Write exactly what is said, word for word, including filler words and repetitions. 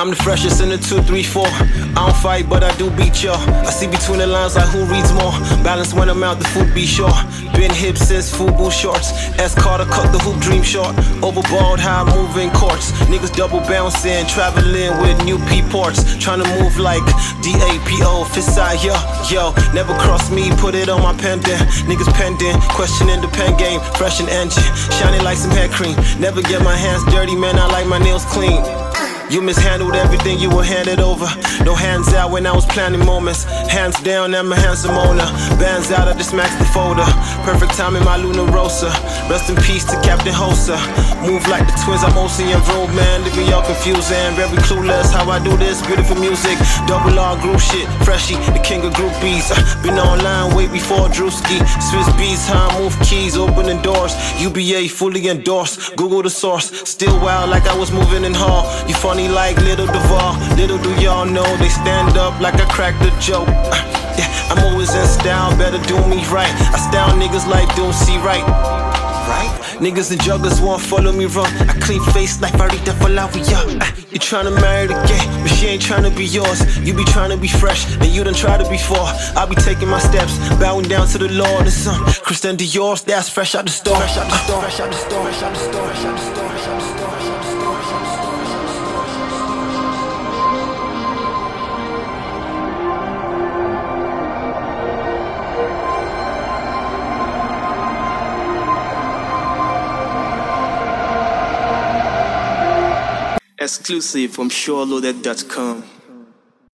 I'm the freshest in the two, three, four. I don't fight, but I do beat y'all. I see between the lines like who reads more. Balance when I'm out, the food be sure. Been hip since FUBU shorts. S Carter cut the hoop dream short. Overballed, how I move in courts. Niggas double bouncing, traveling with new P-ports. Trying to move like D A P O, fist side, yo, yo. Never cross me, put it on my pendant. Niggas pending, questioning the pen game. Fresh and engine, shining like some hair cream. Never get my hands dirty, man, I like my nails clean. You mishandled everything you were handed over. No hands out when I was planning moments. Hands down, I'm a handsome owner. Bands out, I just maxed the folder. Perfect time in my Luna Rosa. Rest in peace to Captain Hosa. Move like the twins, I'm O C and Road, man. Leave me all confused and very clueless. How I do this, beautiful music. Double R group shit, Freshie, the king of groupies. uh, Been online way before Drewski. Swiss beats, how I move keys, opening doors. U B A fully endorsed, Google the source. Still wild like I was moving in hall. You funny like Little Duval. Little do y'all know they stand up like I cracked a joke. uh, Yeah, I'm always in style, better do me right. I style niggas like don't see right. Right? Niggas and jugglers won't follow me wrong. I clean face like Farida Falawiya. uh, You tryna marry the gay, but she ain't tryna be yours. You be tryna be fresh, and you done tried it before. I'll be taking my steps, bowing down to the Lord and some Christian Dior's, that's fresh out the store. Fresh out the store, fresh out the store, fresh out the store, fresh out the store, fresh out the store, fresh out the store. Exclusive from SureLoaded dot com.